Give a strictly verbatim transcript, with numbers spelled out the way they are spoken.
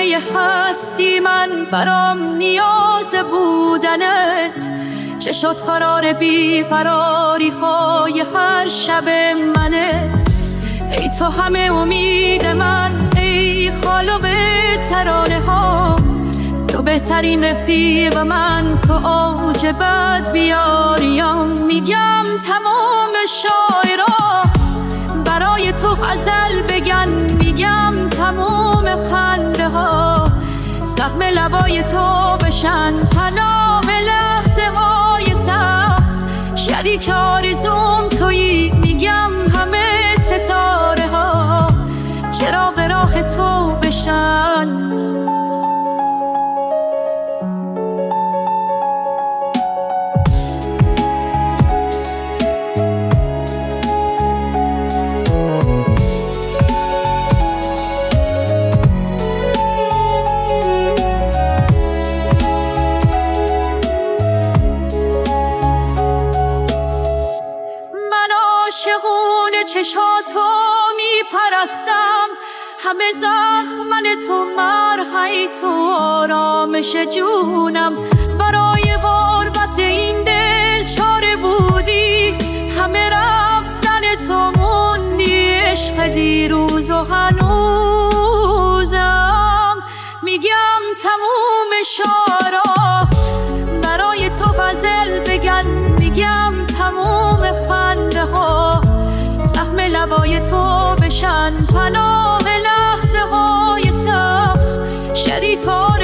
همه هستی من برام نیاز بودنت. چه شد قرار بی قراری های هر شب منه. ای تو همه امید من، ای خالق ترانه ها. تو بهترین رفیق من، تو اوج بد بیاریم. میگم تمام شاعرها برای تو غزل بگن. میگم تمام خنده ها زخم لبای تو بشن. تمام لحظه های سخت شریک آرزوم تویی. میگم همه ستاره ها چراغ راه تو بشن. چشاتو میپرستم، همه زخمن تو مرهی تو آرامش جونم. برای غربت این دل چاره بودی، همه رفتن تو موندی. عشق دیروز و هنوزم. میگم تموم شعرها برای تو غزل بگن. میگم تموم خنده ها زخم لبای تو بشن. پناه لحظه های سخت شریک